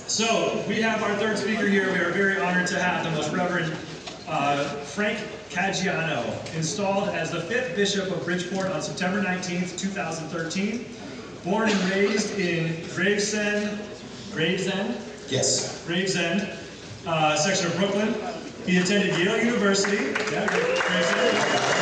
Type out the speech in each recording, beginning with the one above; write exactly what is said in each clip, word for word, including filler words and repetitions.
So, we have our third speaker here. We are very honored to have the Most Reverend uh, Frank Caggiano, installed as the fifth Bishop of Bridgeport on September nineteenth, two thousand thirteen. Born and raised in Gravesend, Gravesend? Yes. Gravesend, uh, section of Brooklyn. He attended Yale University. Yeah, Gravesend.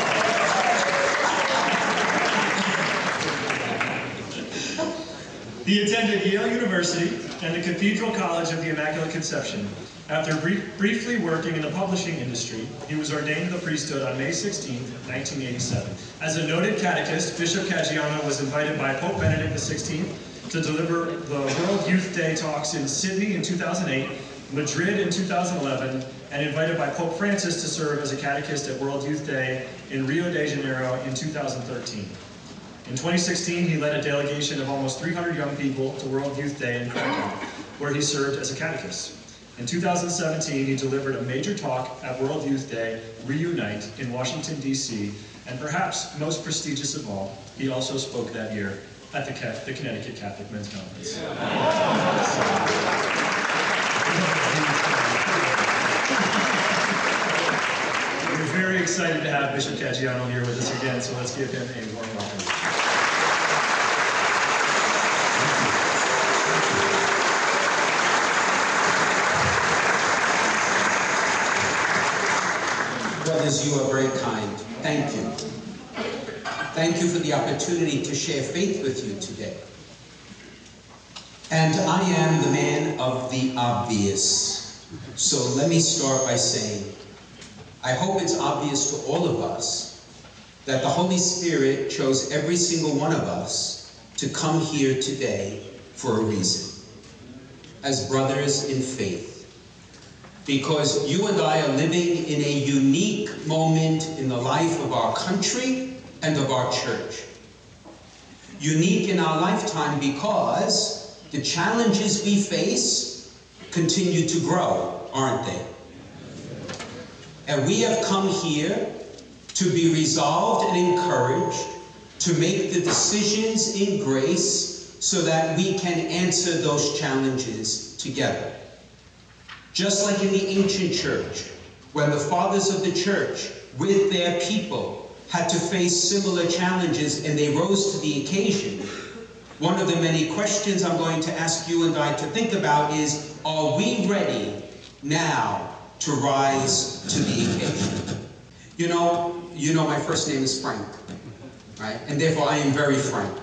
He attended Yale University and the Cathedral College of the Immaculate Conception. After brief, briefly working in the publishing industry, he was ordained to the priesthood on May sixteenth, nineteen eighty-seven. As a noted catechist, Bishop Caggiano was invited by Pope Benedict the sixteenth to deliver the World Youth Day talks in Sydney in two thousand eight, Madrid in two thousand eleven, and invited by Pope Francis to serve as a catechist at World Youth Day in Rio de Janeiro in two thousand thirteen. In twenty sixteen, he led a delegation of almost three hundred young people to World Youth Day in Krakow, where he served as a catechist. In two thousand seventeen, he delivered a major talk at World Youth Day Reunite in Washington, D C, and perhaps most prestigious of all, he also spoke that year at the, the Connecticut Catholic Men's Conference. We're very excited to have Bishop Caggiano here with us again, so let's give him a warm welcome. Brothers, you are very kind. Thank you. Thank you for the opportunity to share faith with you today. And I am the man of the obvious. So let me start by saying, I hope it's obvious to all of us that the Holy Spirit chose every single one of us to come here today for a reason, as brothers in faith. Because you and I are living in a unique moment in the life of our country and of our church. Unique in our lifetime because the challenges we face continue to grow, aren't they? And we have come here to be resolved and encouraged to make the decisions in grace so that we can answer those challenges together. Just like in the ancient church, when the fathers of the church, with their people, had to face similar challenges and they rose to the occasion, one of the many questions I'm going to ask you and I to think about is, are we ready now to rise to the occasion? You know, you know my first name is Frank, right? And therefore I am very frank.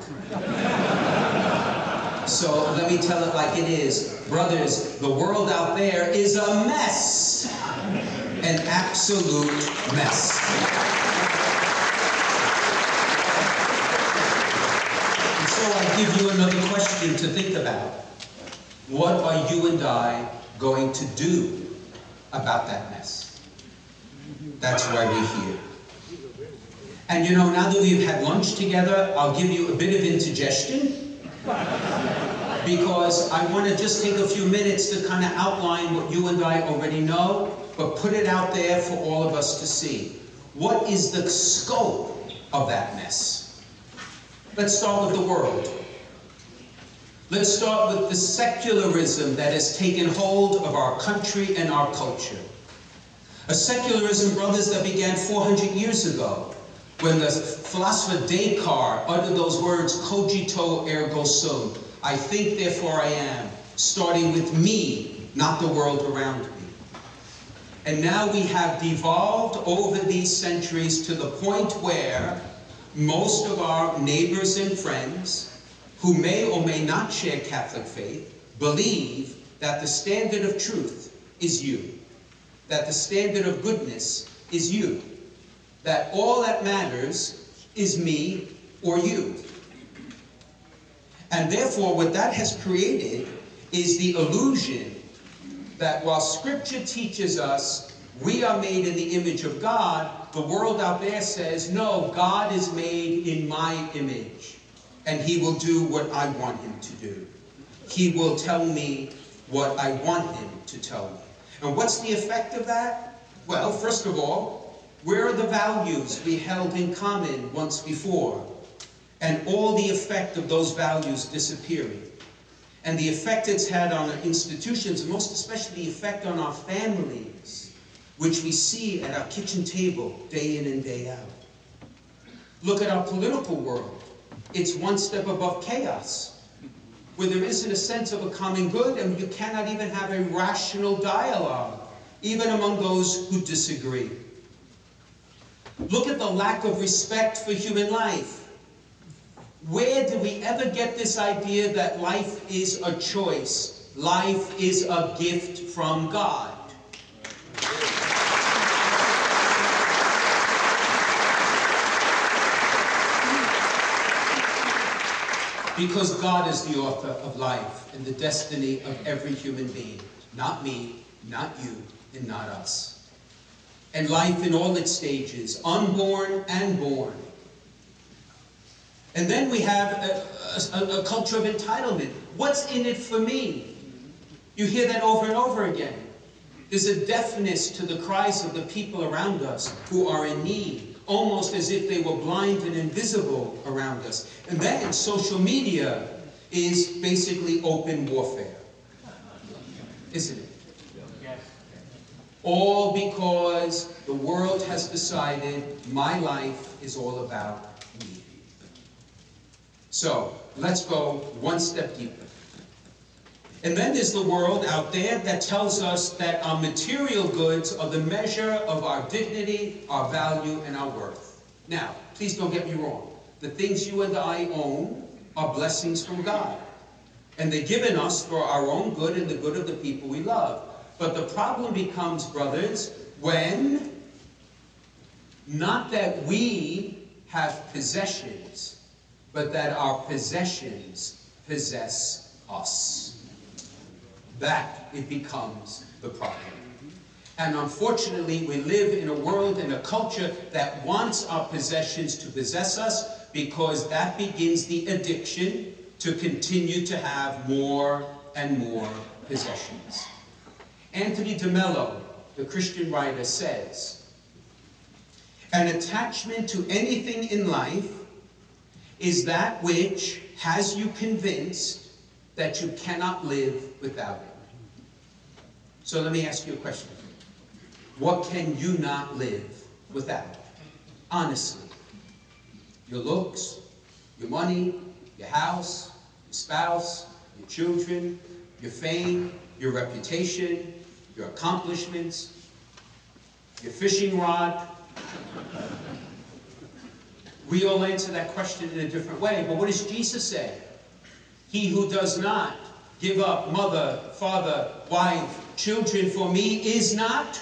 So let me tell it like it is. Brothers, the world out there is a mess. An absolute mess. And so I give you another question to think about. What are you and I going to do about that mess? That's why we're here. And you know, now that we've had lunch together, I'll give you a bit of indigestion. Because I want to just take a few minutes to kind of outline what you and I already know, but put it out there for all of us to see. What is the scope of that mess? Let's start with the world. Let's start with the secularism that has taken hold of our country and our culture. A secularism, brothers, that began four hundred years ago, when the philosopher Descartes uttered those words, cogito ergo sum, I think, therefore I am, starting with me, not the world around me. And now we have devolved over these centuries to the point where most of our neighbors and friends, who may or may not share Catholic faith, believe that the standard of truth is you, that the standard of goodness is you, that all that matters is me or you. And therefore, what that has created is the illusion that while Scripture teaches us we are made in the image of God, the world out there says, no, God is made in my image, and He will do what I want Him to do. He will tell me what I want Him to tell me. And what's the effect of that? Well, first of all, where are the values we held in common once before? And all the effect of those values disappearing. and the effect it's had on our institutions, and most especially the effect on our families, which we see at our kitchen table day in and day out. Look at our political world. It's one step above chaos, where there isn't a sense of a common good, and you cannot even have a rational dialogue, even among those who disagree. Look at the lack of respect for human life. Where did we ever get this idea that life is a choice? Life is a gift from God. Because God is the author of life and the destiny of every human being. Not me, not you, and not us. And life in all its stages, unborn and born. And then we have a, a, a culture of entitlement. What's in it for me? You hear that over and over again. There's a deafness to the cries of the people around us who are in need, almost as if they were blind and invisible around us. And then social media is basically open warfare, isn't it? All because the world has decided my life is all about me. So, let's go one step deeper. And then there's the world out there that tells us that our material goods are the measure of our dignity, our value, and our worth. Now, please don't get me wrong. The things you and I own are blessings from God. And they're given us for our own good and the good of the people we love. But the problem becomes, brothers, when not that we have possessions, but that our possessions possess us. That it becomes the problem. And unfortunately, we live in a world, in a culture that wants our possessions to possess us, because that begins the addiction to continue to have more and more possessions. Anthony DeMello, the Christian writer, says, an attachment to anything in life is that which has you convinced that you cannot live without it. So let me ask you a question. What can you not live without? Honestly. Your looks, your money, your house, your spouse, your children, your fame, your reputation, your accomplishments, your fishing rod. We all answer that question in a different way, but what does Jesus say? He who does not give up mother, father, wife, children for me is not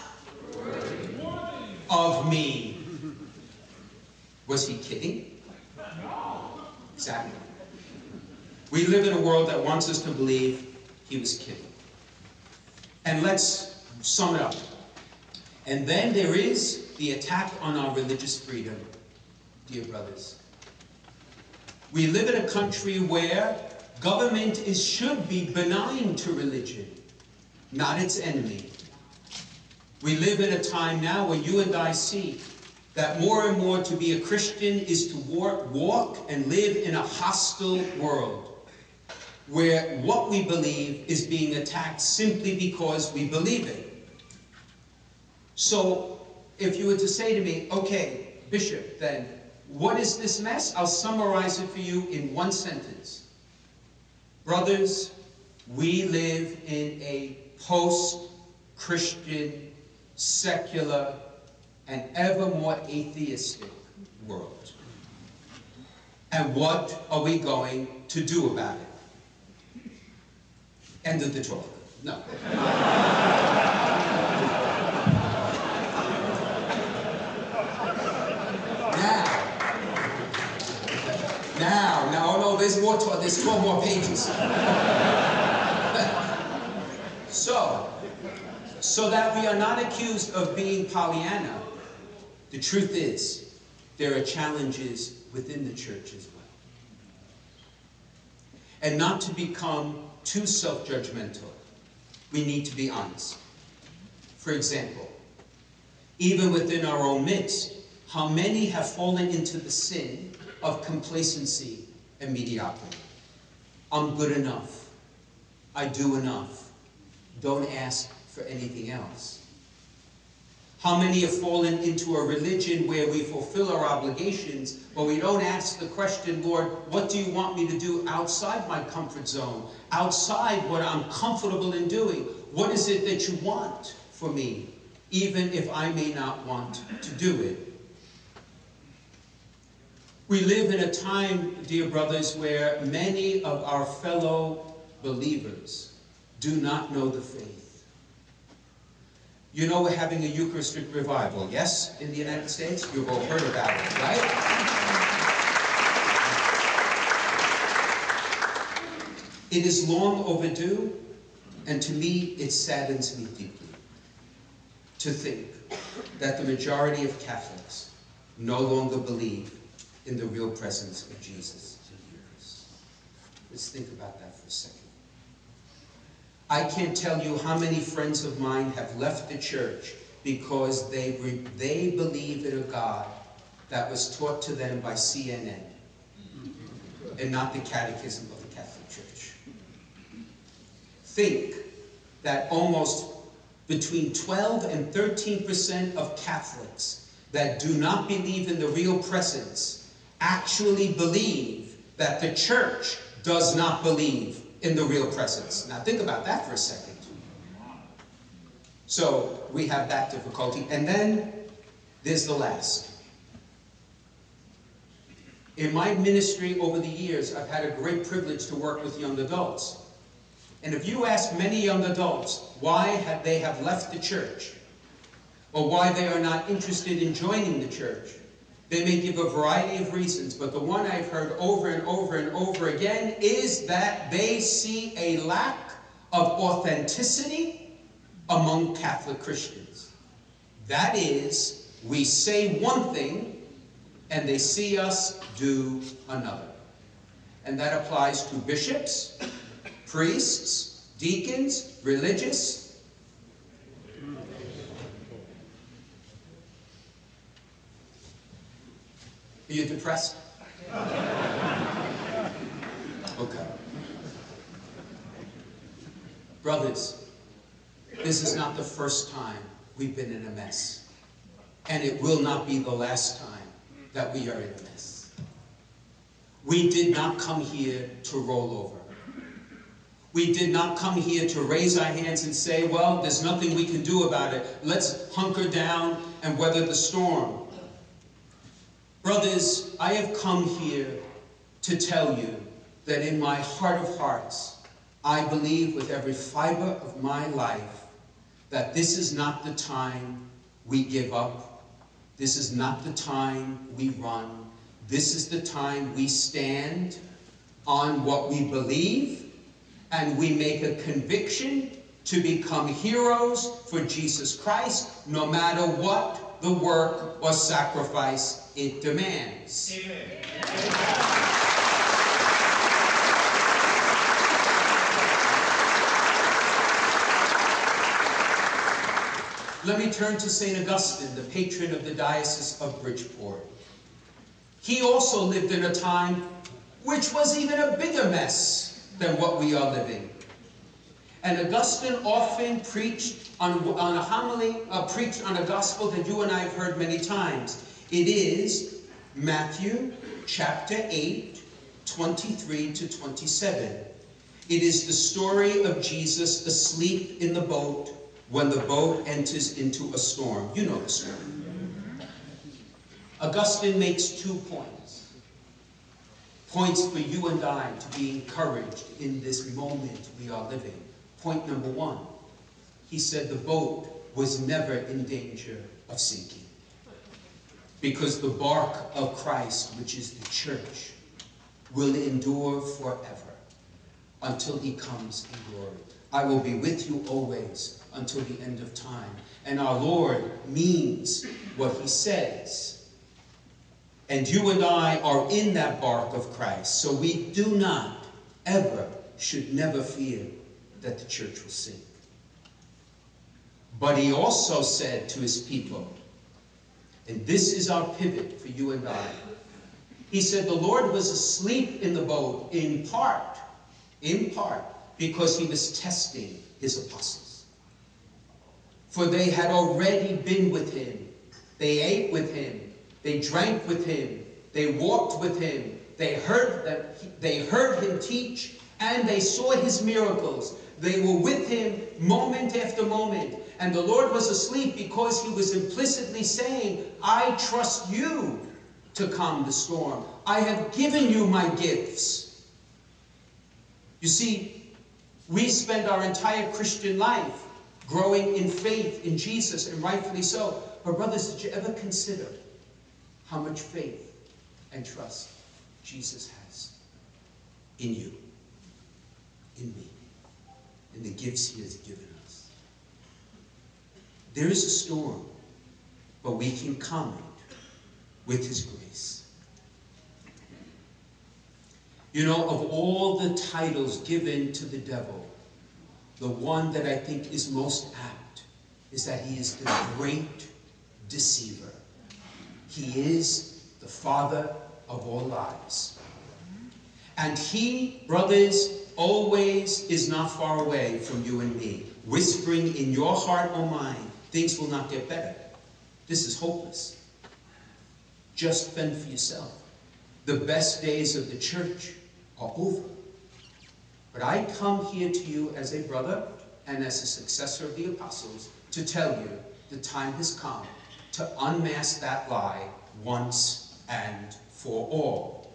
of me. Was he kidding? Exactly. We live in a world that wants us to believe he was kidding. And let's sum it up. And then there is the attack on our religious freedom, dear brothers. We live in a country where government is, should be benign to religion, not its enemy. We live in a time now where you and I see that more and more to be a Christian is to walk, walk and live in a hostile world, where what we believe is being attacked simply because we believe it. So, if you were to say to me, okay, Bishop, then, what is this mess? I'll summarize it for you in one sentence. Brothers, we live in a post-Christian, secular, and ever more atheistic world. And what are we going to do about it? End of the talk. No. Now, now, oh no, there's more talk, there's twelve more pages. so, so that we are not accused of being Pollyanna, the truth is, there are challenges within the church as well. And not to become too self-judgmental, we need to be honest. For example, even within our own midst, how many have fallen into the sin of complacency and mediocrity? I'm good enough. I do enough. Don't ask for anything else. How many have fallen into a religion where we fulfill our obligations, but we don't ask the question, Lord, what do you want me to do outside my comfort zone, outside what I'm comfortable in doing? What is it that you want for me, even if I may not want to do it? We live in a time, dear brothers, where many of our fellow believers do not know the faith. You know we're having a Eucharistic revival, yes, in the United States? You've all heard about it, right? It is long overdue, and to me, it saddens me deeply to think that the majority of Catholics no longer believe in the real presence of Jesus in the Eucharist. Let's think about that for a second. I can't tell you how many friends of mine have left the church because they, they believe in a God that was taught to them by C N N and not the Catechism of the Catholic Church. Think that almost between twelve and thirteen percent of Catholics that do not believe in the real presence actually believe that the church does not believe in the real presence. Now think about that for a second. So we have that difficulty. And then there's the last. In my ministry over the years, I've had a great privilege to work with young adults. And if you ask many young adults why have they have left the church, or why they are not interested in joining the church, they may give a variety of reasons, but the one I've heard over and over and over again is that they see a lack of authenticity among Catholic Christians. That is, we say one thing and they see us do another. And that applies to bishops, priests, deacons, religious. Are you depressed? Okay. Brothers, this is not the first time we've been in a mess. And it will not be the last time that we are in a mess. We did not come here to roll over. We did not come here to raise our hands and say, well, there's nothing we can do about it. Let's hunker down and weather the storm. Brothers, I have come here to tell you that in my heart of hearts, I believe with every fiber of my life that this is not the time we give up. This is not the time we run. This is the time we stand on what we believe and we make a conviction to become heroes for Jesus Christ, no matter what the work or sacrifice it demands. Amen. Let me turn to Saint Augustine, the patron of the Diocese of Bridgeport. He also lived in a time which was even a bigger mess than what we are living. And Augustine often preached on, on a homily, uh, preached on a gospel that you and I have heard many times. It is Matthew chapter eight, twenty-three to twenty-seven. It is the story of Jesus asleep in the boat when the boat enters into a storm. You know the story. Augustine makes two points. Points for you and I to be encouraged in this moment we are living. Point number one, he said the boat was never in danger of sinking, because the bark of Christ, which is the church, will endure forever until he comes in glory. I will be with you always until the end of time. And our Lord means what he says. And you and I are in that bark of Christ, so we do not ever, should never fear that the church will sink. But he also said to his people, and this is our pivot for you and I, he said the Lord was asleep in the boat in part, in part, because he was testing his apostles. For they had already been with him. They ate with him. They drank with him. They walked with him. They heard that they heard him teach, and they saw his miracles. They were with him moment after moment. And the Lord was asleep because he was implicitly saying, I trust you to calm the storm. I have given you my gifts. You see, we spend our entire Christian life growing in faith in Jesus, and rightfully so. But brothers, did you ever consider how much faith and trust Jesus has in you, in me, in the gifts he has given us? There is a storm, but we can calm it with his grace. You know, of all the titles given to the devil, the one that I think is most apt is that he is the great deceiver. He is the father of all lies. And he, brothers, always is not far away from you and me, whispering in your heart or mind, things will not get better. This is hopeless. Just fend for yourself. The best days of the church are over. But I come here to you as a brother and as a successor of the apostles to tell you the time has come to unmask that lie once and for all.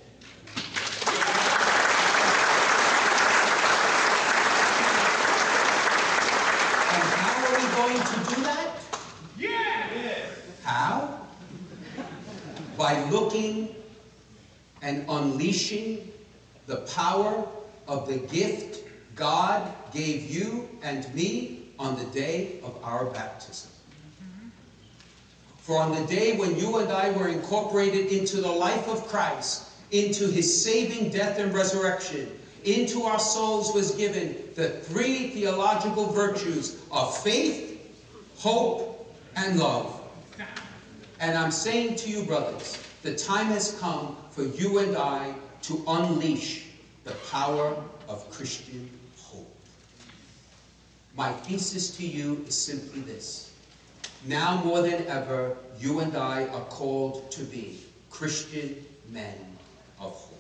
And how are we going to do that? Yeah! How? By looking and unleashing the power of the gift God gave you and me on the day of our baptism. For on the day when you and I were incorporated into the life of Christ, into his saving death and resurrection, into our souls was given the three theological virtues of faith, hope, and love. And I'm saying to you, brothers, the time has come for you and I to unleash the power of Christian hope. My thesis to you is simply this. Now more than ever, you and I are called to be Christian men of hope.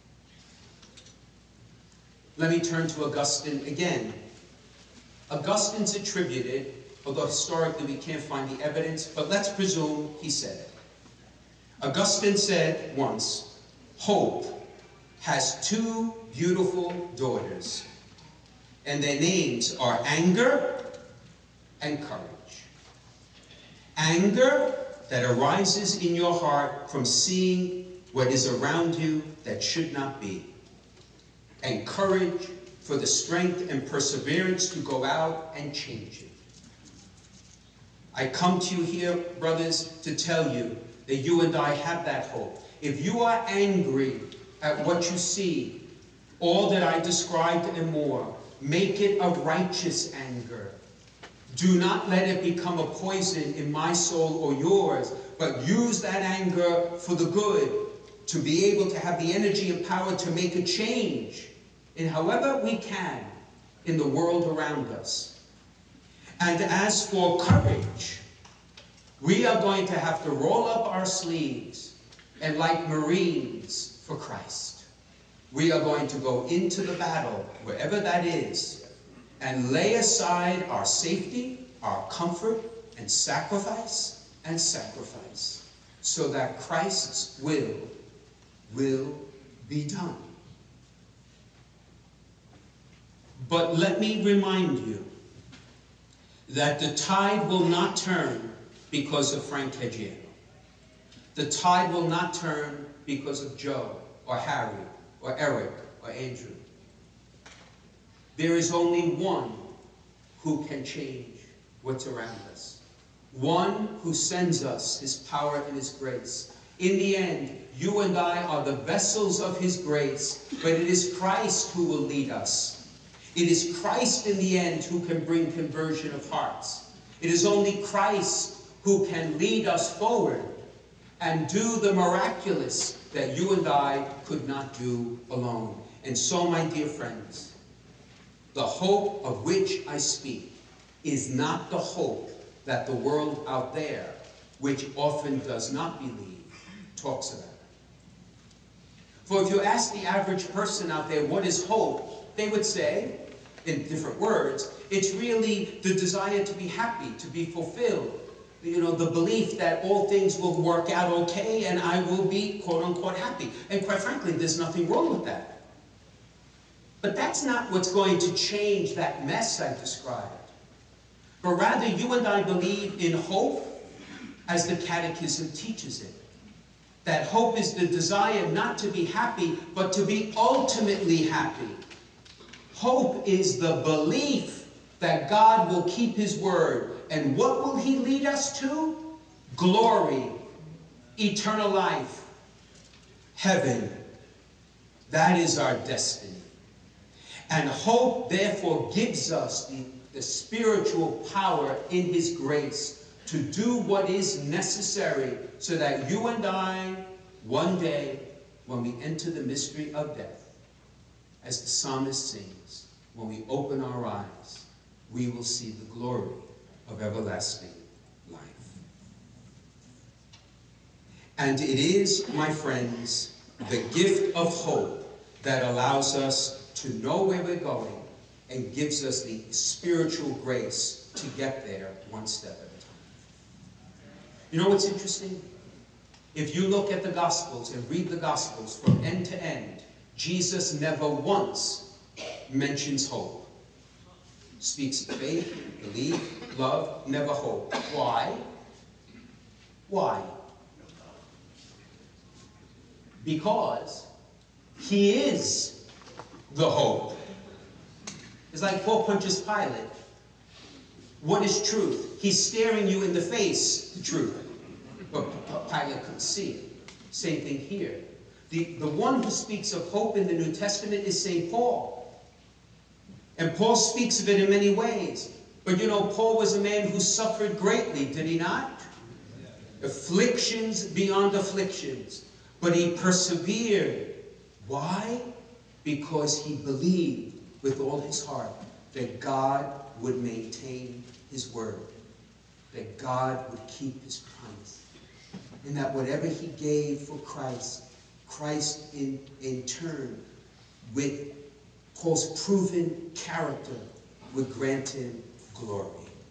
Let me turn to Augustine again. Augustine's attributed, although historically we can't find the evidence, but let's presume he said it. Augustine said once, hope has two beautiful daughters, and their names are anger and courage. Anger that arises in your heart from seeing what is around you that should not be, and courage for the strength and perseverance to go out and change it. I come to you here, brothers, to tell you that you and I have that hope. If you are angry at what you see, all that I described and more, make it a righteous anger. Do not let it become a poison in my soul or yours, but use that anger for the good, to be able to have the energy and power to make a change in however we can in the world around us. And as for courage, we are going to have to roll up our sleeves and, like Marines for Christ, we are going to go into the battle, wherever that is, and lay aside our safety, our comfort, and sacrifice, and sacrifice, so that Christ's will will be done. But let me remind you that the tide will not turn because of Frank Caggiano. The tide will not turn because of Joe, or Harry, or Eric, or Andrew. There is only one who can change what's around us. One who sends us his power and his grace. In the end, you and I are the vessels of his grace, but it is Christ who will lead us. It is Christ in the end who can bring conversion of hearts. It is only Christ who can lead us forward and do the miraculous that you and I could not do alone. And so, my dear friends, The hope of which I speak is not the hope that the world out there, which often does not believe, talks about. For if you ask the average person out there, what is hope? They would say, in different words, it's really the desire to be happy, to be fulfilled. You know, the belief that all things will work out okay and I will be, quote unquote, happy. And quite frankly, there's nothing wrong with that. But that's not what's going to change that mess I described. But rather, you and I believe in hope as the Catechism teaches it. That hope is the desire not to be happy, but to be ultimately happy. Hope is the belief that God will keep His word. And what will He lead us to? Glory, eternal life, heaven. That is our destiny. And hope, therefore, gives us the, the spiritual power in His grace to do what is necessary so that you and I, one day, when we enter the mystery of death, as the psalmist sings, when we open our eyes, we will see the glory of everlasting life. And it is, my friends, the gift of hope that allows us to know where we're going and gives us the spiritual grace to get there one step at a time. You know what's interesting? If you look at the Gospels and read the Gospels from end to end, Jesus never once mentions hope. Speaks of faith, belief, love, never hope. Why? Why? Because He is the hope. It's like Paul Pontius Pilate. What is truth? He's staring you in the face, the truth. But Pilate couldn't see it. Same thing here. The, the one who speaks of hope in the New Testament is Saint Paul. And Paul speaks of it in many ways. But you know, Paul was a man who suffered greatly, did he not? Afflictions beyond afflictions. But he persevered. Why? Because he believed with all his heart that God would maintain His word. That God would keep His promise. And that whatever he gave for Christ, Christ in, in turn, with Paul's proven character, would grant him glory.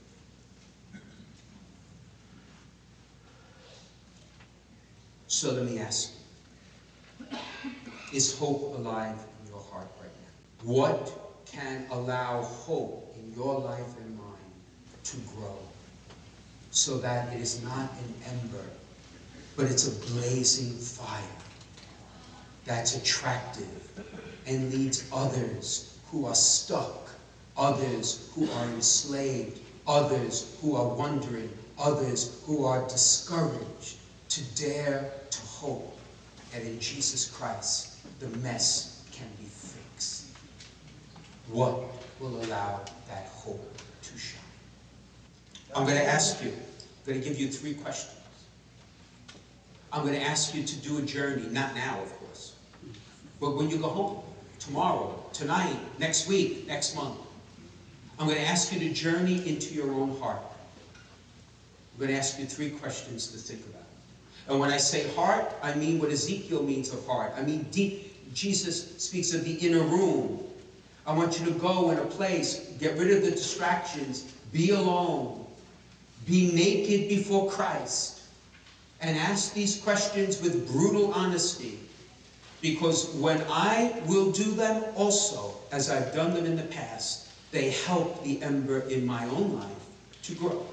So let me ask you, is hope alive in your heart right now? What can allow hope in your life and mine to grow so that it is not an ember, but it's a blazing fire that's attractive and leads others who are stuck, others who are enslaved, others who are wondering, others who are discouraged to dare to hope that in Jesus Christ the mess can be fixed. What will allow that hope to shine? I'm going to ask you, I'm going to give you three questions. I'm going to ask you to do a journey, not now, of course, but when you go home, tomorrow, tonight, next week, next month. I'm going to ask you to journey into your own heart. I'm going to ask you three questions to think about. And when I say heart, I mean what Ezekiel means of heart. I mean deep. Jesus speaks of the inner room. I want you to go in a place, get rid of the distractions, be alone, be naked before Christ, and ask these questions with brutal honesty. Because when I will do them also, as I've done them in the past, they help the ember in my own life to grow.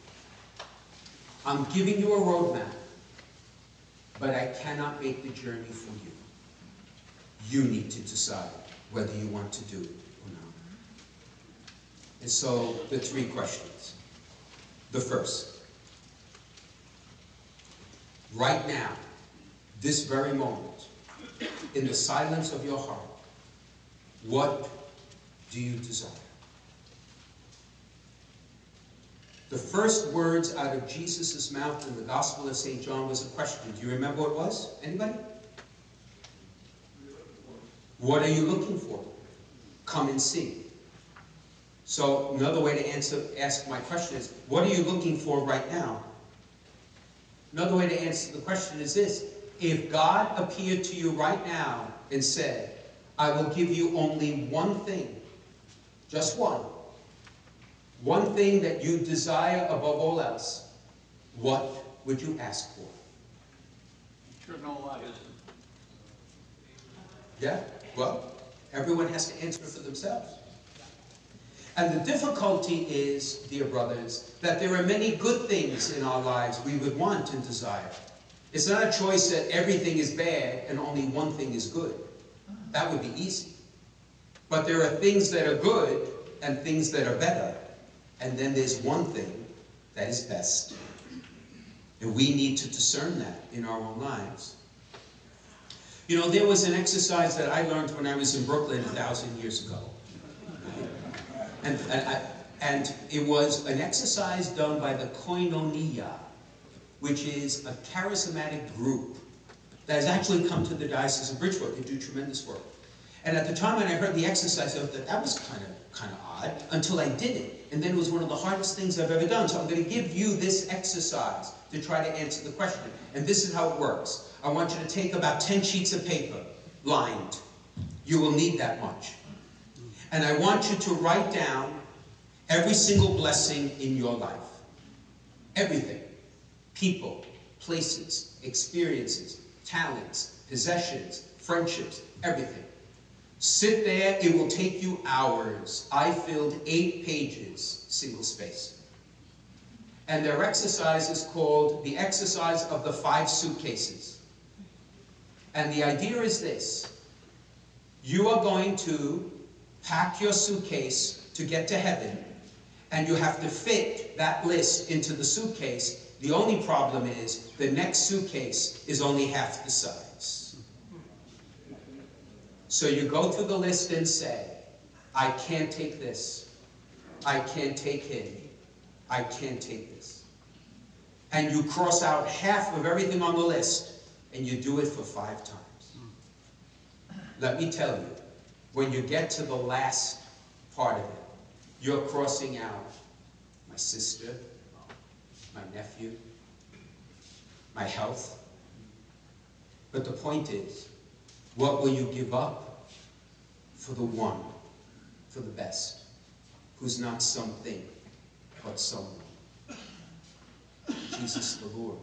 I'm giving you a roadmap, but I cannot make the journey for you. You need to decide whether you want to do it or not. And so, the three questions. The first, right now, this very moment, in the silence of your heart, what do you desire? The first words out of Jesus' mouth in the Gospel of Saint John was a question. Do you remember what it was? Anybody? What are you looking for? Come and see. So another way to answer, ask my question is, what are you looking for right now? Another way to answer the question is this: if God appeared to you right now and said, I will give you only one thing, just one, one thing that you desire above all else, what would you ask for? Eternal life. Yeah? Well, everyone has to answer for themselves. And the difficulty is, dear brothers, that there are many good things in our lives we would want and desire. It's not a choice that everything is bad and only one thing is good. That would be easy. But there are things that are good and things that are better. And then there's one thing that is best. And we need to discern that in our own lives. You know, there was an exercise that I learned when I was in Brooklyn a thousand years ago. And, and, I, and it was an exercise done by the Koinonia, which is a charismatic group that has actually come to the Diocese of Bridgeport. They do tremendous work. And at the time when I heard the exercise, I thought that that was kind of kind of odd, until I did it. And then it was one of the hardest things I've ever done. So I'm going to give you this exercise to try to answer the question. And this is how it works. I want you to take about ten sheets of paper, lined. You will need that much. And I want you to write down every single blessing in your life. Everything. People, places, experiences, talents, possessions, friendships, everything. Sit there, it will take you hours. I filled eight pages, single space. And their exercise is called the exercise of the five suitcases. And the idea is this: you are going to pack your suitcase to get to heaven, and you have to fit that list into the suitcase. The only problem is the next suitcase is only half the size. So you go through the list and say, I can't take this. I can't take him. I can't take this. And you cross out half of everything on the list, and you do it for five times. Let me tell you, when you get to the last part of it, you're crossing out my sister, my nephew, my health. But the point is, what will you give up for the one, for the best, who's not something, but someone? Jesus the Lord.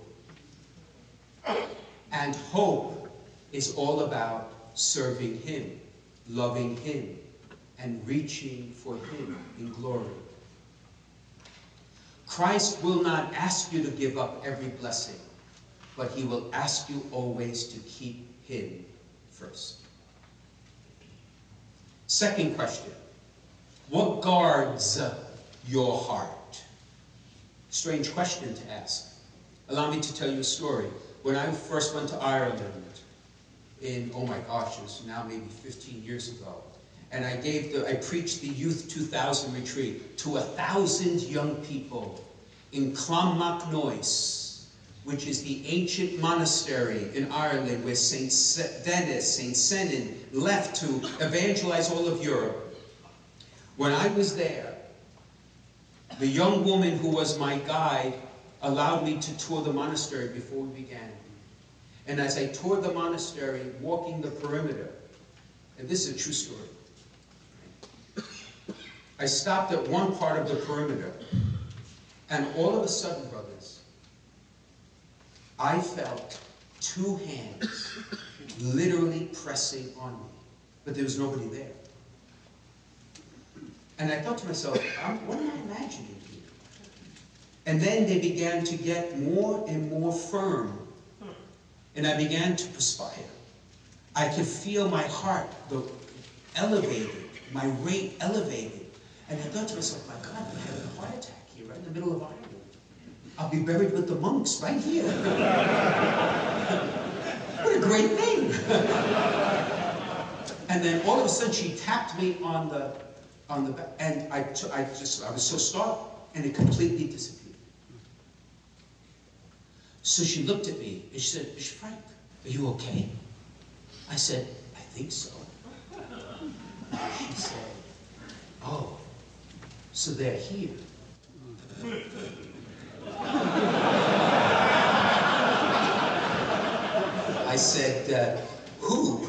And hope is all about serving him, loving him, and reaching for him in glory. Christ will not ask you to give up every blessing, but he will ask you always to keep him first. Second question: what guards your heart? Strange question to ask. Allow me to tell you a story. When I first went to Ireland in, oh my gosh, it was now maybe fifteen years ago, and I gave the, I preached the Youth two thousand retreat to a thousand young people in Clonmacnoise, which is the ancient monastery in Ireland where Saint Denis, Saint Senan left to evangelize all of Europe. When I was there, the young woman who was my guide allowed me to tour the monastery before we began. And as I toured the monastery, walking the perimeter, and this is a true story, I stopped at one part of the perimeter, and all of a sudden, brothers, I felt two hands literally pressing on me, but there was nobody there. And I thought to myself, what am I imagining here? And then they began to get more and more firm, and I began to perspire. I could feel my heart the, elevated, my rate elevated. And I thought to myself, my God, I'm having a heart attack here, right in the middle of Ireland. I'll be buried with the monks right here. What a great thing. And then all of a sudden she tapped me on the on the back, and I, I just I was so startled, and it completely disappeared. So she looked at me and she said, Bishop Frank, are you okay? I said, I think so. She said, oh, So they're here. I said, uh, who?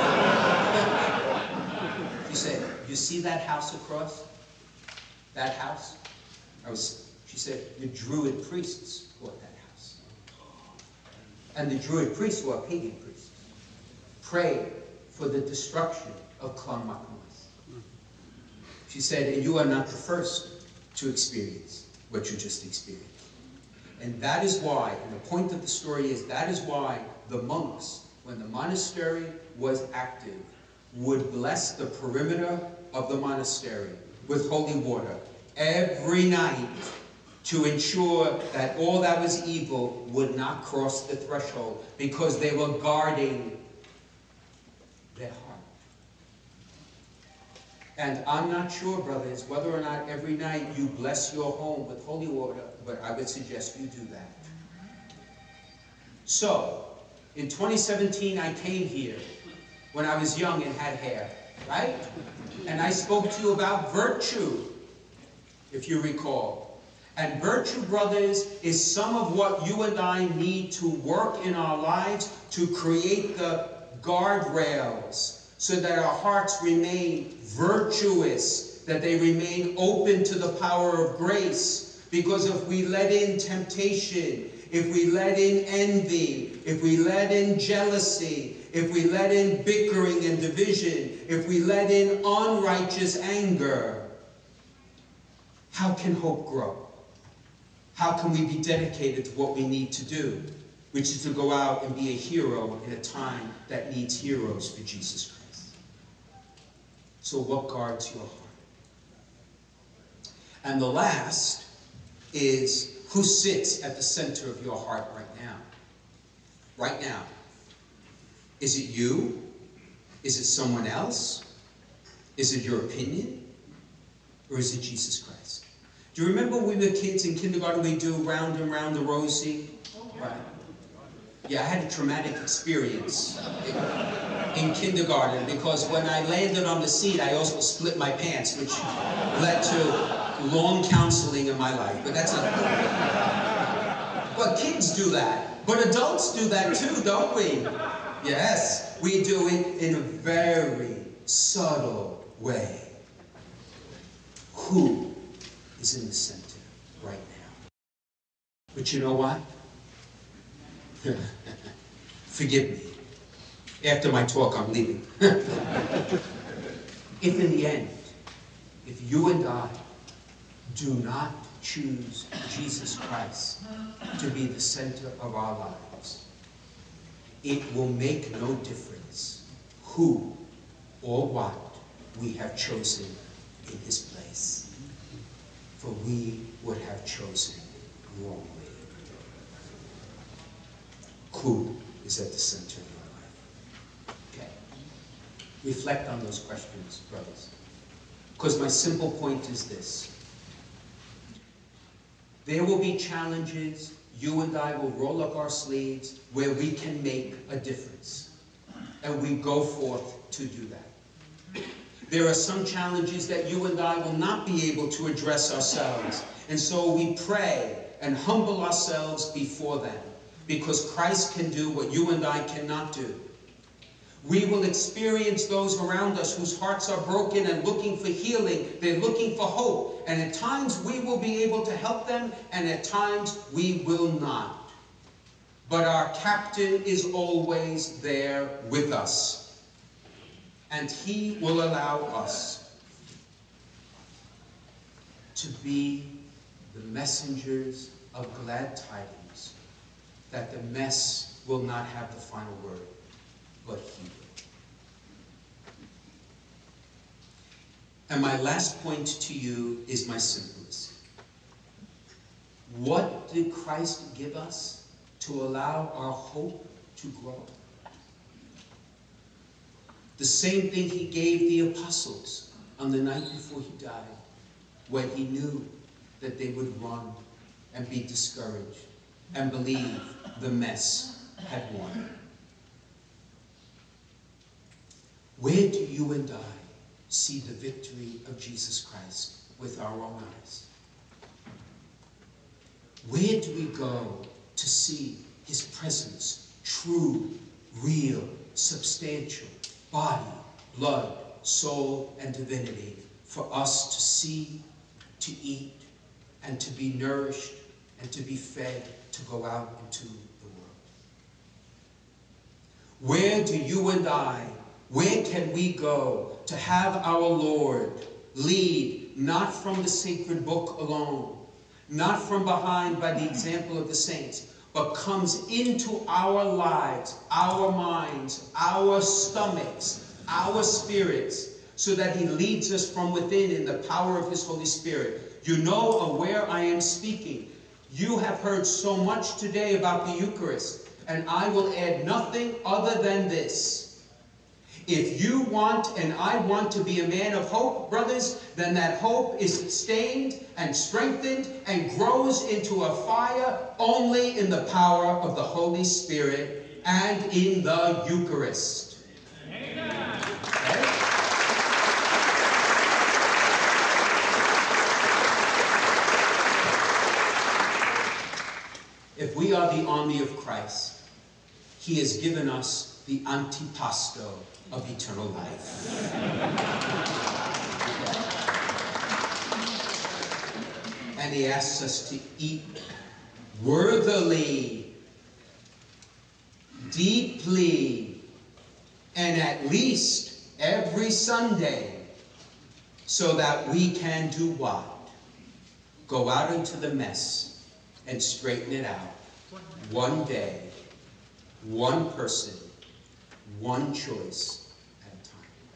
She said, you see that house across? That house? I was, she said, the Druid priests bought that house. And the Druid priests were pagan priests. Prayed for the destruction of Clon Makwas. She said, and you are not the first to experience what you just experienced. And that is why, and the point of the story is, that is why the monks, when the monastery was active, would bless the perimeter of the monastery with holy water every night to ensure that all that was evil would not cross the threshold, because they were guarding their heart. And I'm not sure, brothers, whether or not every night you bless your home with holy water, but I would suggest you do that. So, in twenty seventeen, I came here when I was young and had hair, right? And I spoke to you about virtue, if you recall. And virtue, brothers, is some of what you and I need to work in our lives to create the guardrails so that our hearts remain virtuous, that they remain open to the power of grace. Because if we let in temptation, if we let in envy, if we let in jealousy, if we let in bickering and division, if we let in unrighteous anger, how can hope grow? How can we be dedicated to what we need to do, which is to go out and be a hero in a time that needs heroes for Jesus Christ? So what guards your heart? And the last is, who sits at the center of your heart right now? Right now. Is it you? Is it someone else? Is it your opinion? Or is it Jesus Christ? Do you remember when we were kids in kindergarten, we do round and round the rosy? Right. Yeah, I had a traumatic experience in, in kindergarten, because when I landed on the seat, I also split my pants, which led to long counseling in my life. But that's not good. But kids do that. But adults do that too, don't we? Yes, we do it in a very subtle way. Who is in the center right now? But you know what? Forgive me. After my talk, I'm leaving. If in the end, if you and I do not choose Jesus Christ to be the center of our lives, it will make no difference who or what we have chosen in his place. For we would have chosen wrongly. Who is at the center of your life? Okay. Reflect on those questions, brothers. Because my simple point is this. There will be challenges. You and I will roll up our sleeves where we can make a difference. And we go forth to do that. There are some challenges that you and I will not be able to address ourselves. And so we pray and humble ourselves before them, because Christ can do what you and I cannot do. We will experience those around us whose hearts are broken and looking for healing. They're looking for hope. And at times we will be able to help them, and at times we will not. But our captain is always there with us. And he will allow us to be the messengers of glad tidings, that the mess will not have the final word, but he will. And my last point to you is my simplest. What did Christ give us to allow our hope to grow? The same thing he gave the apostles on the night before he died, when he knew that they would run and be discouraged and believe the mess had won. Where do you and I see the victory of Jesus Christ with our own eyes. Where do we go to see his presence, true, real, substantial, body, blood, soul, and divinity, for us to see, to eat, and to be nourished, and to be fed, to go out into the world? Where do you and I, where can we go to have our Lord lead, not from the sacred book alone, not from behind by the example of the saints, but comes into our lives, our minds, our stomachs, our spirits, so that he leads us from within in the power of his Holy Spirit. You know of where I am speaking. You have heard so much today about the Eucharist, and I will add nothing other than this. If you want and I want to be a man of hope, brothers, then that hope is sustained and strengthened and grows into a fire only in the power of the Holy Spirit and in the Eucharist. Amen. Okay? If we are the army of Christ, he has given us the antipasto of eternal life. And he asks us to eat worthily, deeply, and at least every Sunday, so that we can do what? Go out into the mess and straighten it out. One day, one person, one choice at a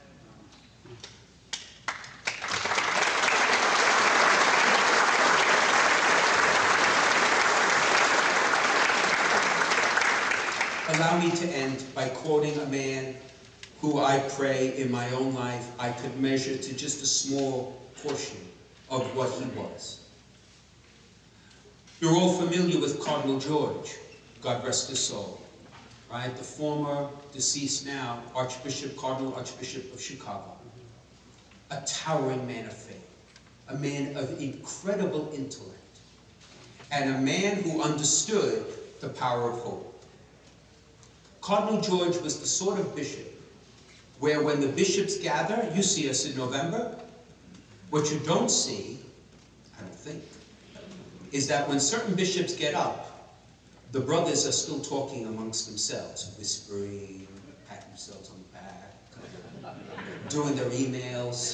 time. Allow me to end by quoting a man who I pray in my own life I could measure to just a small portion of what he was. You're all familiar with Cardinal George, God rest his soul. Right, the former, deceased now, Archbishop, Cardinal Archbishop of Chicago. A towering man of faith. A man of incredible intellect. And a man who understood the power of hope. Cardinal George was the sort of bishop where when the bishops gather, you see us in November, what you don't see, I don't think, is that when certain bishops get up, the brothers are still talking amongst themselves, whispering, patting themselves on the back, doing their emails.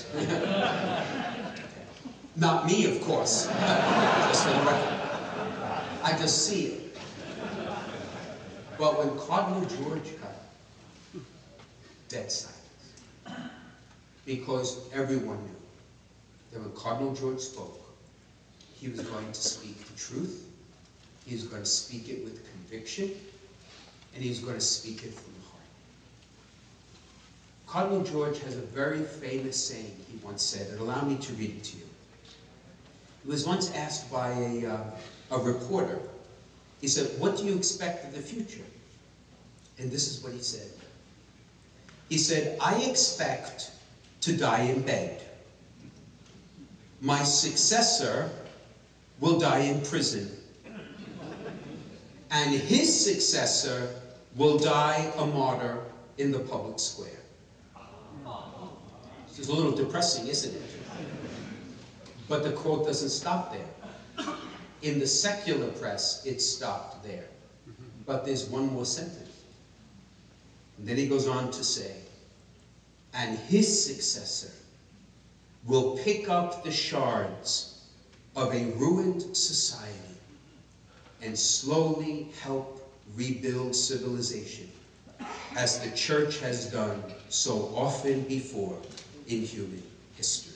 Not me, of course. Just for the record. I just see it. But when Cardinal George got up, dead silence. Because everyone knew that when Cardinal George spoke, he was going to speak the truth. He was going to speak it with conviction, and he was going to speak it from the heart. Cardinal George has a very famous saying he once said, and allow me to read it to you. He was once asked by a, uh, a reporter, he said, what do you expect of the future? And this is what he said. He said, I expect to die in bed. My successor will die in prison. And his successor will die a martyr in the public square. It's a little depressing, isn't it? But the quote doesn't stop there. In the secular press, it stopped there. But there's one more sentence. And then he goes on to say, and his successor will pick up the shards of a ruined society and slowly help rebuild civilization, as the church has done so often before in human history.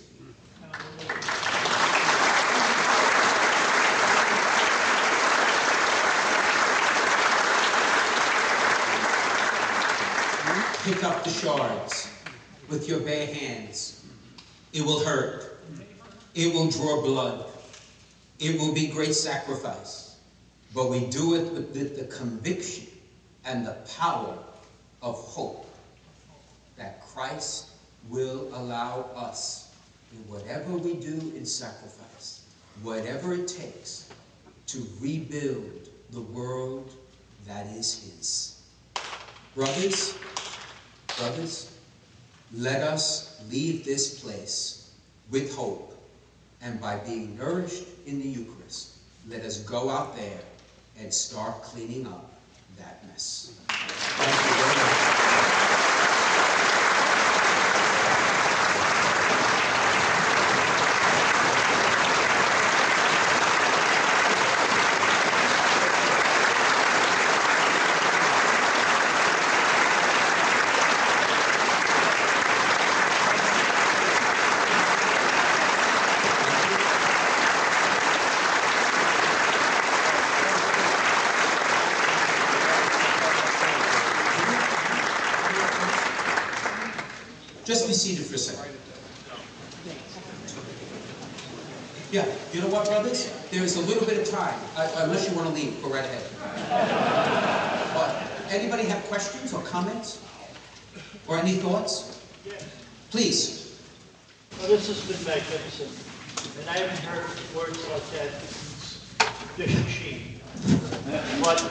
Pick up the shards with your bare hands. It will hurt. It will draw blood. It will be great sacrifice. But we do it with the, the conviction and the power of hope that Christ will allow us in whatever we do in sacrifice, whatever it takes to rebuild the world that is his. Brothers, brothers, let us leave this place with hope, and by being nourished in the Eucharist, let us go out there and start cleaning up that mess. Thank you very much. Just be seated for a second. Yeah, you know what, brothers? There is a little bit of time. Uh, unless you want to leave, go right ahead. But anybody have questions or comments? Or any thoughts? Yes. Please. Well, this has been magnificent, and I haven't heard words like that since Bishop Sheen. But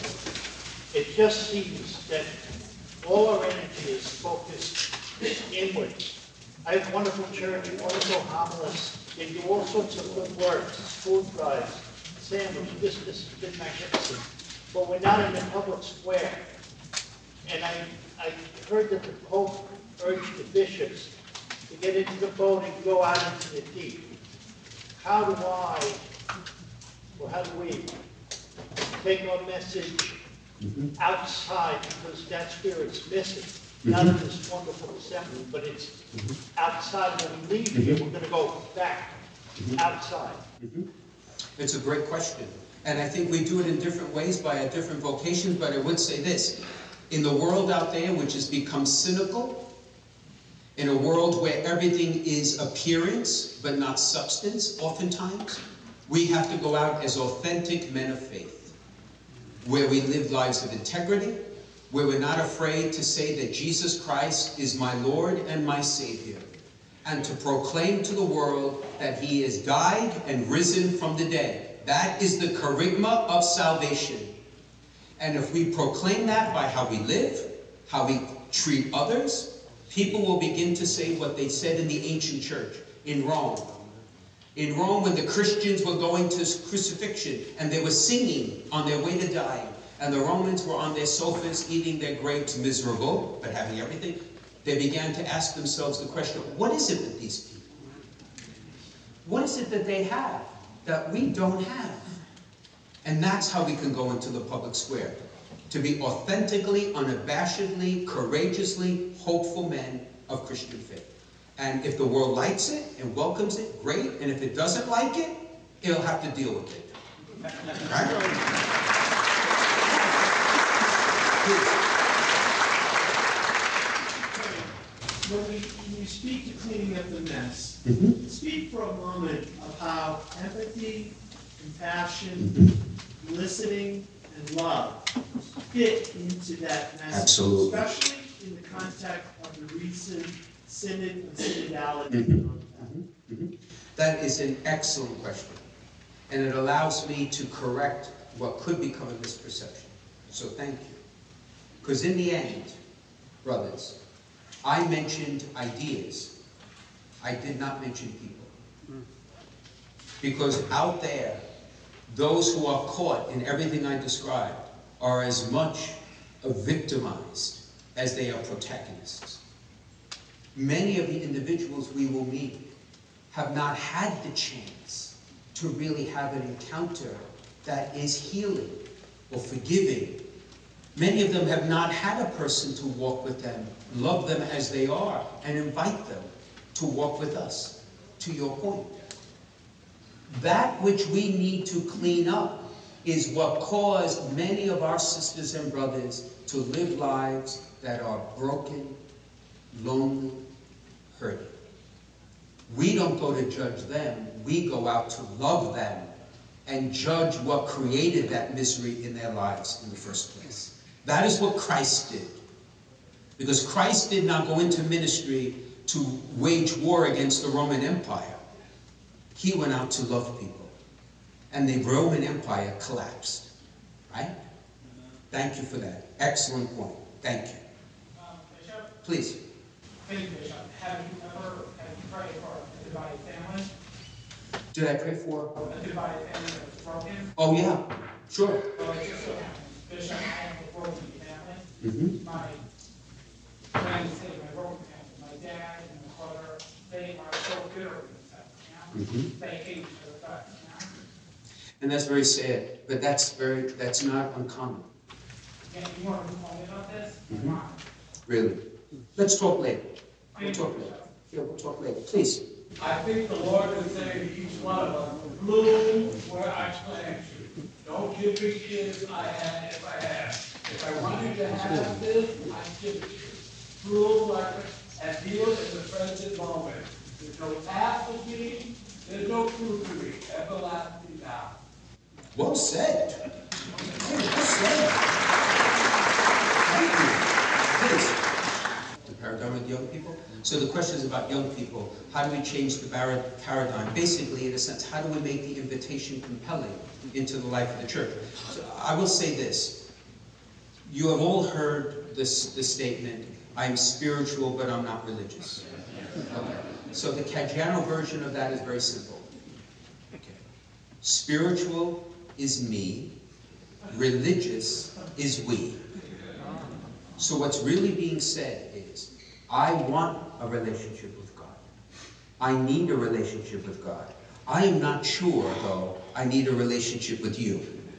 it just seems that all our energy is focused inward. I have a wonderful church, wonderful homilists. They do all sorts of good works, food drives, sandwiches. This, this has been magnificent. But we're not in the public square. And I, I heard that the Pope urged the bishops to get into the boat and go out into the deep. How do I, or how do we, take our message outside, because that's where it's missing? Not in this wonderful assembly, but it's outside. When we leave here, we're going to go back outside. It's a great question. And I think we do it in different ways by our different vocations, but I would say this. In the world out there, which has become cynical, in a world where everything is appearance, but not substance, oftentimes, we have to go out as authentic men of faith, where we live lives of integrity, where we're not afraid to say that Jesus Christ is my Lord and my Savior, and to proclaim to the world that he has died and risen from the dead. That is the kerygma of salvation. And if we proclaim that by how we live, how we treat others, people will begin to say what they said in the ancient church in Rome. In Rome, when the Christians were going to crucifixion and they were singing on their way to dying, and the Romans were on their sofas eating their grapes, miserable, but having everything, they began to ask themselves the question, what is it with these people? What is it that they have that we don't have? And that's how we can go into the public square, to be authentically, unabashedly, courageously hopeful men of Christian faith. And if the world likes it and welcomes it, great. And if it doesn't like it, it'll have to deal with it. Right? When we, when you speak to cleaning up the mess, Mm-hmm. speak for a moment of how empathy, compassion, Mm-hmm. listening, and love fit into that message. Absolutely. Especially in the context of the recent synod and synodality. Mm-hmm. Mm-hmm. That is an excellent question. And it allows me to correct what could become a misperception. So thank you. Because in the end, brothers, I mentioned ideas. I did not mention people. Because out there, those who are caught in everything I described are as much victimized as they are protagonists. Many of the individuals we will meet have not had the chance to really have an encounter that is healing or forgiving. Many of them have not had a person to walk with them, love them as they are, and invite them to walk with us, to your point. That which we need to clean up is what caused many of our sisters and brothers to live lives that are broken, lonely, hurting. We don't go to judge them, we go out to love them and judge what created that misery in their lives in the first place. That is what Christ did. Because Christ did not go into ministry to wage war against the Roman Empire. He went out to love people. And the Roman Empire collapsed. Right? Thank you for that. Excellent point. Thank you. Um, Bishop, Please. thank you, Bishop. Have you ever, have you prayed for a divided family? Did I pray for? A divided family that was broken? Oh, yeah. Sure. Well, it just so happens, Bishop, I have a broken family. Mm-hmm. My friends say my broken family, my dad and my brother, they are so bitter with each other, you know? Mm-hmm. They hate each other, but, you know? And that's very sad. But that's very, that's not uncommon. Yeah, you want to call me about this? Mhm. Fine. Really. Let's talk later. We'll Thank you, talk later. Bishop. Yeah, we'll talk later. Please. I think the Lord is saying to each one of us, bloom where I plant you. Don't give me kids I had if I have. If I wanted to have this, I give it to you. Bloom like and deal in the present moment. There's no path to me, there's no fruit to me, everlasting now. Well said. Well said. Thank you. Please. The paradigm of young people. So the question is about young people. How do we change the bar- paradigm? Basically, in a sense, how do we make the invitation compelling into the life of the church? So I will say this. You have all heard this, this statement, I'm spiritual, but I'm not religious. Okay. So the Caggiano version of that is very simple. Okay. Spiritual is me, religious is we. So what's really being said is, I want a relationship with God. I need a relationship with God. I am not sure, though, I need a relationship with you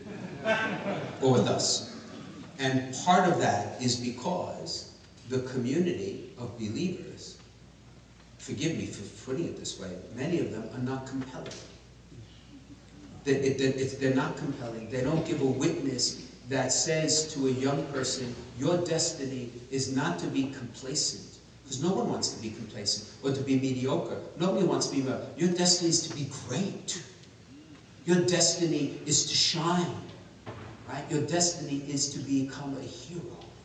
or with us. And part of that is because the community of believers, forgive me for putting it this way, many of them are not compelling. They, it, it, it's, they're not compelling. They don't give a witness that says to a young person, your destiny is not to be complacent. Because no one wants to be complacent or to be mediocre. Nobody wants to be, your destiny is to be great. Your destiny is to shine. Right? Your destiny is to become a hero.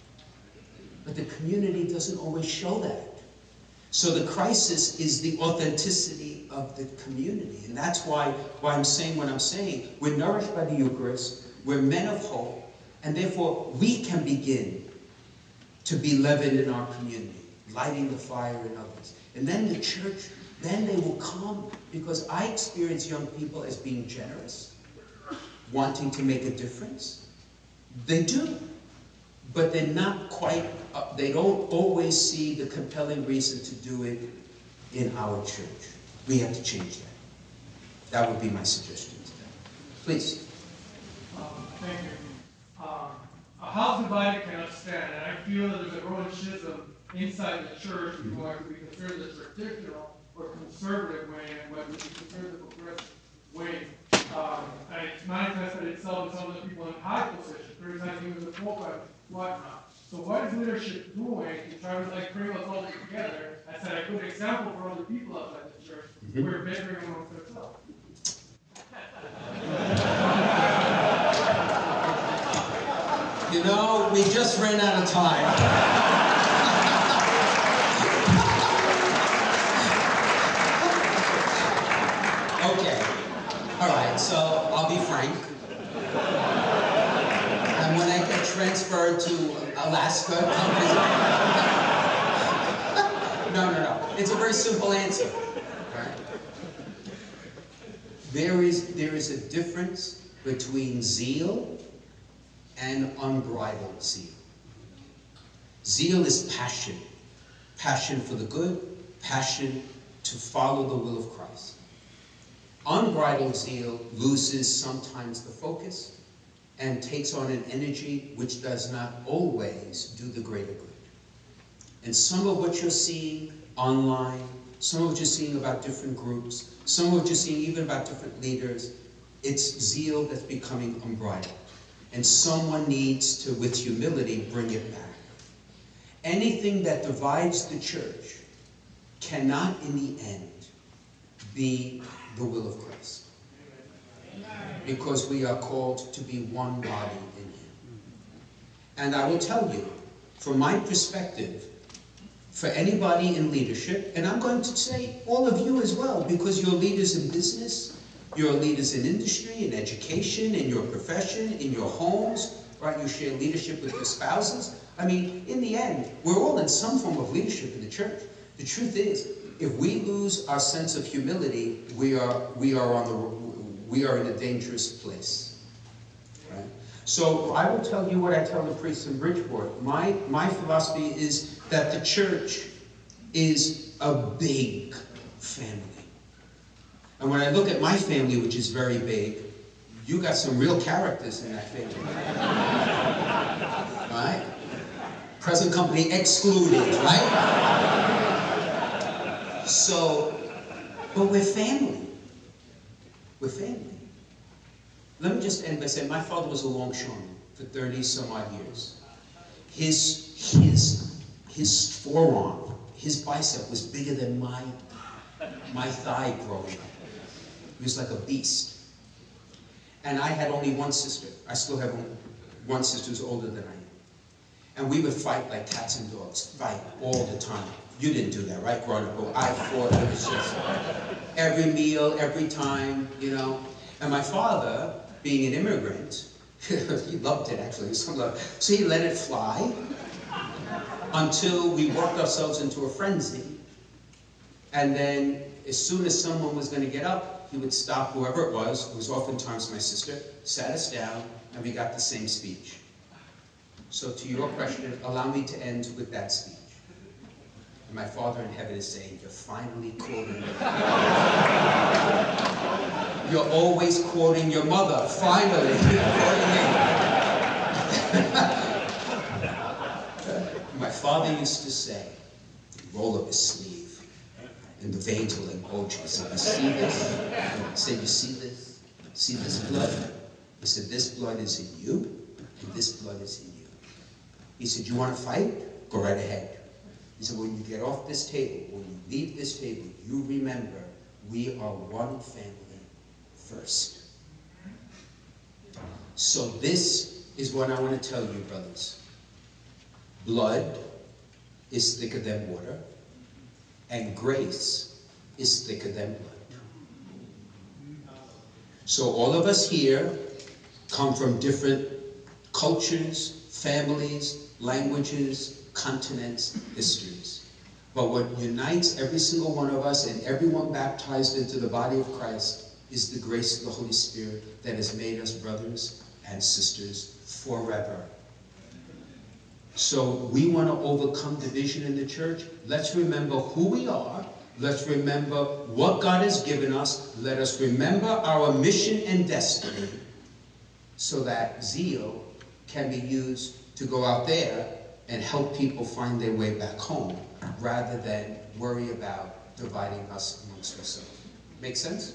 But the community doesn't always show that. So the crisis is the authenticity of the community. And that's why, why I'm saying what I'm saying. We're nourished by the Eucharist. We're men of hope. And therefore, we can begin to be leaven in our community, lighting the fire in others. And then the church, then they will come. Because I experience young people as being generous, wanting to make a difference. They do. But they're not quite, uh, they don't always see the compelling reason to do it in our church. We have to change that. That would be my suggestion today. Please. Um, thank you. Um, a house divided cannot stand, and I feel that there's a growing schism inside the church between what we consider the traditional or conservative way and what we consider the progressive way. Um, and it's manifested itself in some of the people in high positions, criticizing even the Pope and whatnot. So what is leadership doing to try to like bring us all together and set a good example for other people outside the church who are bickering amongst themselves? You know, we just ran out of time. Okay. All right, so I'll be frank. And when I get transferred to Alaska, companies... no, no, no. It's a very simple answer. All right? There is, there is a difference between zeal and unbridled zeal. Zeal is passion. Passion for the good, passion to follow the will of Christ. Unbridled zeal loses sometimes the focus and takes on an energy which does not always do the greater good. And some of what you're seeing online, some of what you're seeing about different groups, some of what you're seeing even about different leaders, it's zeal that's becoming unbridled. And someone needs to, with humility, bring it back. Anything that divides the church cannot, in the end, be the will of Christ. Because we are called to be one body in Him. And I will tell you, from my perspective, for anybody in leadership, and I'm going to say all of you as well, because you're leaders in business, you're leaders in industry, in education, in your profession, in your homes, right? You share leadership with your spouses. I mean, in the end, we're all in some form of leadership in the church. The truth is, if we lose our sense of humility, we are, we are, on the, we are in a dangerous place. Right? So I will tell you what I tell the priests in Bridgeport. My, my philosophy is that the church is a big family. And when I look at my family, which is very big, you got some real characters in that family. Right? Present company excluded, right? So, but we're family. We're family. Let me just end by saying my father was a longshoreman for thirty some odd years. His, his, his forearm, his bicep was bigger than my, my thigh growing up. He was like a beast. And I had only one sister. I still have one sister who's older than I am. And we would fight like cats and dogs, fight all the time. You didn't do that, right, growing up? But I fought, it was just every meal, every time, you know. And my father, being an immigrant, he loved it actually, so he let it fly until we worked ourselves into a frenzy. And then as soon as someone was going to get up, he would stop whoever it was, it was oftentimes my sister, sat us down, and we got the same speech. So to your question, allow me to end with that speech. And my Father in heaven is saying, you're finally quoting. You're always quoting your mother. Finally, you're quoting me. My father used to say, roll up his sleeve, and the veins will encroach. He said, you see this? He said, you see this? See this blood? He said, this blood is in you, and this blood is in you. He said, you want to fight? Go right ahead. He said, when you get off this table, when you leave this table, you remember we are one family first. So this is what I want to tell you, brothers. Blood is thicker than water, and grace is thicker than blood. So all of us here come from different cultures, families, languages, continents, histories. But what unites every single one of us and everyone baptized into the body of Christ is the grace of the Holy Spirit that has made us brothers and sisters forever. So we want to overcome division in the church. Let's remember who we are. Let's remember what God has given us. Let us remember our mission and destiny so that zeal can be used to go out there and help people find their way back home rather than worry about dividing us amongst ourselves. Make sense?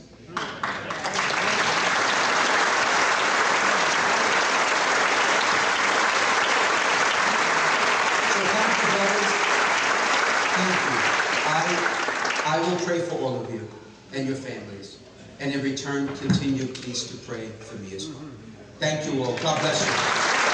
I will pray for all of you and your families. And in return, continue please to pray for me as well. Thank you all. God bless you.